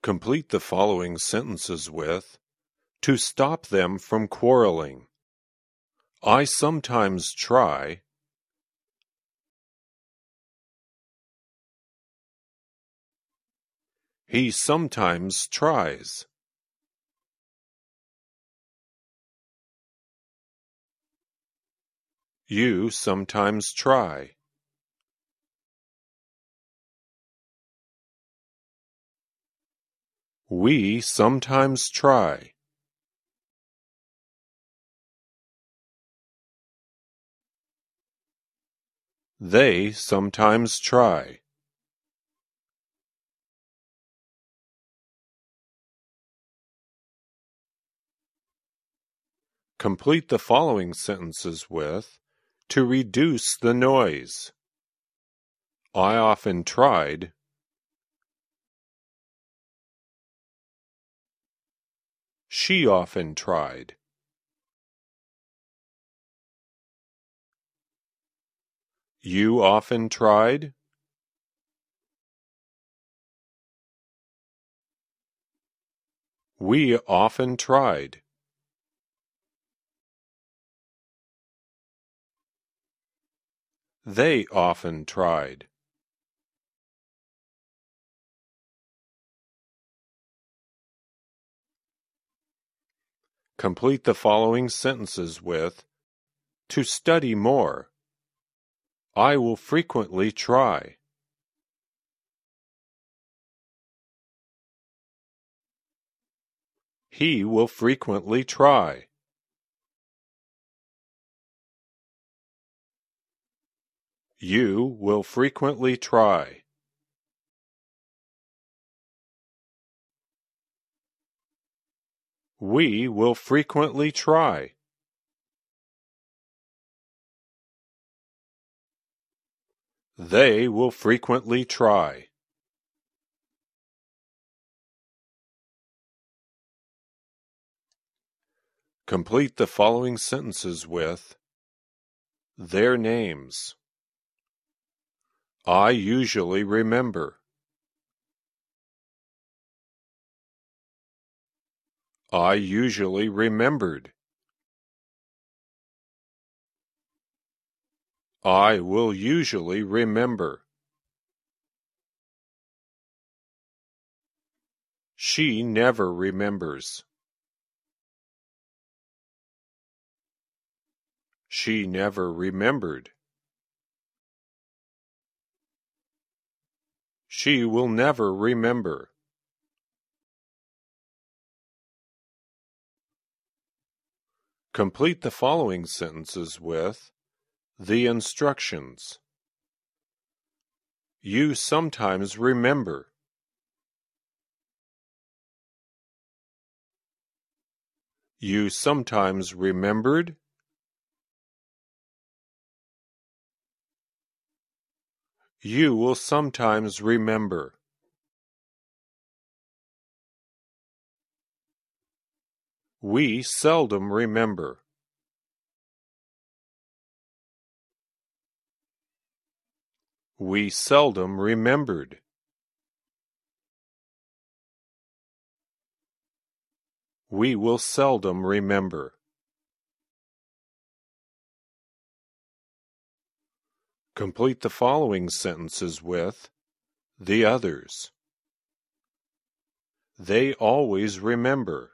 Complete the following sentences with, to stop them from quarreling. I sometimes try. He sometimes tries. You sometimes try. We sometimes try. They sometimes try. Complete the following sentences with, to reduce the noise. I often tried. She often tried. You often tried. We often tried. They often tried. Complete the following sentences with, to study more. I will frequently try. He will frequently try. You will frequently try. We will frequently try. They will frequently try. Complete the following sentences with, their names. I usually remember. I usually remembered. I will usually remember. She never remembers. She never remembered. She will never remember. Complete the following sentences with, the instructions. You sometimes remember. You sometimes remembered. You will sometimes remember. We seldom remember. We seldom remembered. We will seldom remember. Complete the following sentences with, the others. They always remember.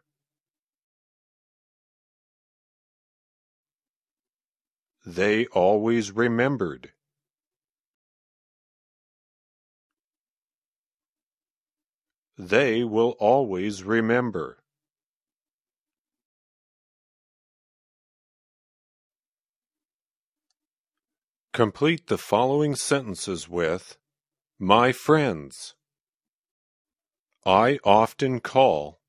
They always remembered. They will always remember. Complete the following sentences with, my friends. I often call.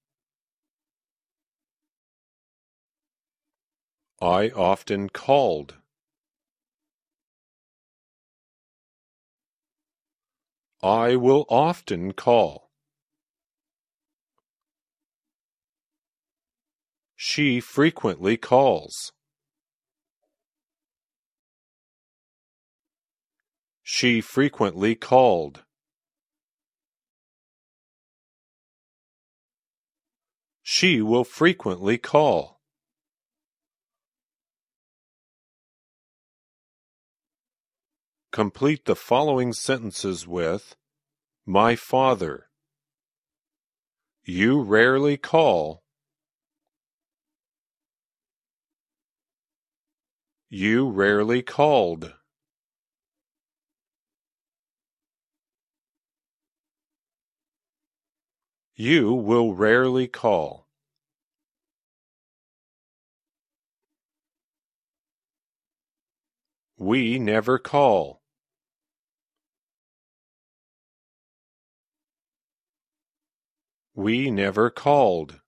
I often called. I will often call. She frequently calls. She frequently called. She will frequently call. Complete the following sentences with my father. You rarely call. You rarely called. You will rarely call. We never call. We never called.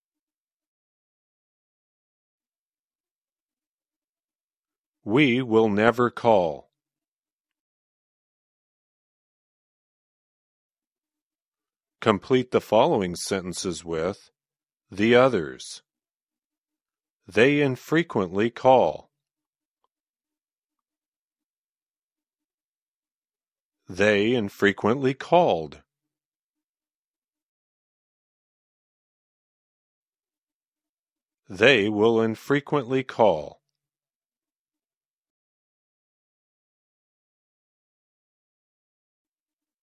We will never call. Complete the following sentences with the others. They infrequently call. They infrequently called. They will infrequently call.